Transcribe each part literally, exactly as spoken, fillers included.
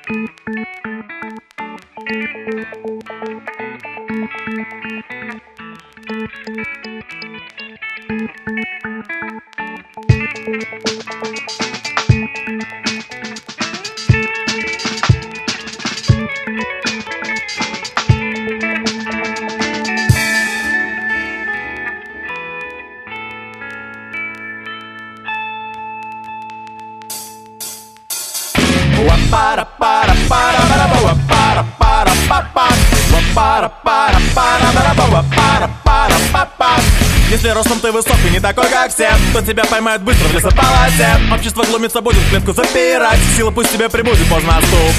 Если ростом ты высок и не такой, как все, то тебя поймают быстро в лесополосе. Общество глумится, будет в клетку запирать. Сила пусть тебе прибудет, поздно отступать.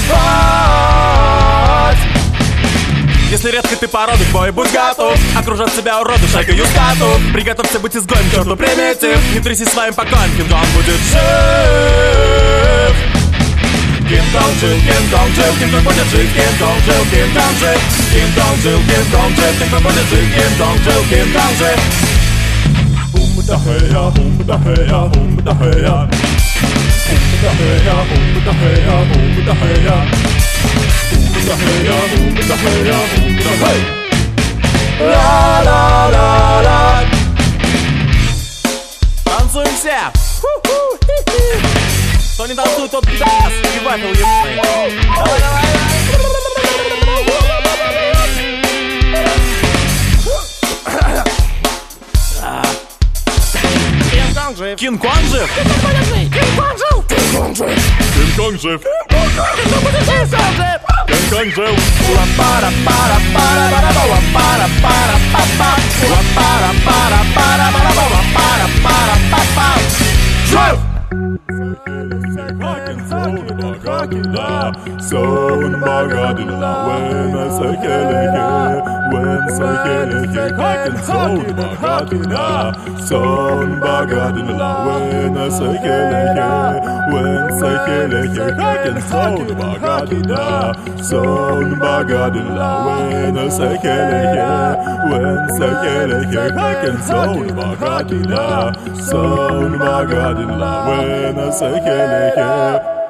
Если редко ты породы, к бою будь готов. Окружат себя уроды, шайкой юстату. Приготовься быть изгоем, черту примитив. Не тряси своим покоем, Кинг-Конг будет жив. Кинг-Конг жил, Кинг-Конг жил, Кинг-Конг будет жить. Кинг-Конг жил, Кинг-Конг жил, Кинг-Конг жил, Кинг-Конг жил, Кинг-Конг будет жить. Кинг-Конг жил, Кинг-Конг жил. Hum da heya, hum da heya, hum da heya. Hum da heya, hum da heya, hum da heya. Hum da heya, hum da heya, hum da heya. La la la la. Танцуем все! Кто не танцует, тот пидас! И вафел ебаный! Давай, давай, давай! Кинг-Конг жив! Кинг-Конг жив! Кинг-Конг жив! Кинг-Конг жив! Кинг-Конг жив! Кинг-Конг жив! Жив! Son bagadilla when I say keleke, when say keleke, haken son bagadilla. Son bagadilla when I say keleke, when say keleke, haken son bagadilla. Son bagadilla when I say keleke, when say keleke, haken son bagadilla. Son bagadilla when I say keleke.